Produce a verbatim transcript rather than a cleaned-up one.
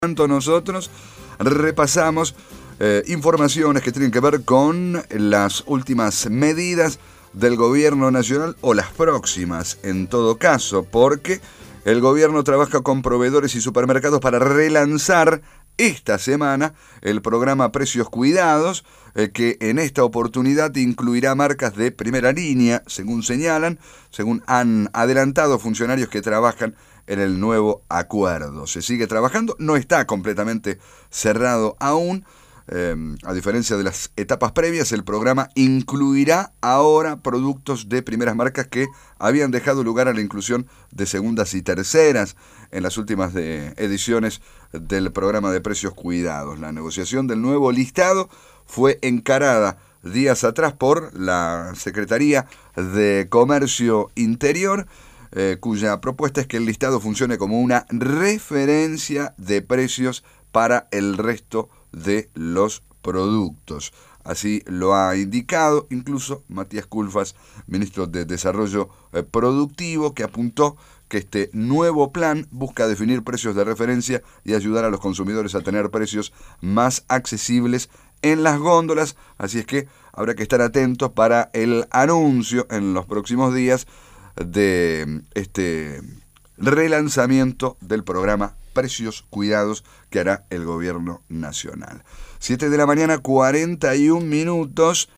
Tanto nosotros repasamos eh, informaciones que tienen que ver con las últimas medidas del gobierno nacional o las próximas en todo caso, porque el gobierno trabaja con proveedores y supermercados para relanzar esta semana el programa Precios Cuidados, eh, que en esta oportunidad incluirá marcas de primera línea, según señalan, según han adelantado funcionarios que trabajan en el nuevo acuerdo. Se sigue trabajando, no está completamente cerrado aún. Eh, a diferencia de las etapas previas, el programa incluirá ahora productos de primeras marcas que habían dejado lugar a la inclusión de segundas y terceras en las últimas de ediciones del programa de Precios Cuidados. La negociación del nuevo listado fue encarada días atrás por la Secretaría de Comercio Interior, Eh, cuya propuesta es que el listado funcione como una referencia de precios para el resto de los productos. Así lo ha indicado incluso Matías Culfas, ministro de Desarrollo eh, Productivo, que apuntó que este nuevo plan busca definir precios de referencia y ayudar a los consumidores a tener precios más accesibles en las góndolas. Así es que habrá que estar atentos para el anuncio en los próximos días de este relanzamiento del programa Precios Cuidados que hará el gobierno nacional. siete de la mañana, cuarenta y un minutos.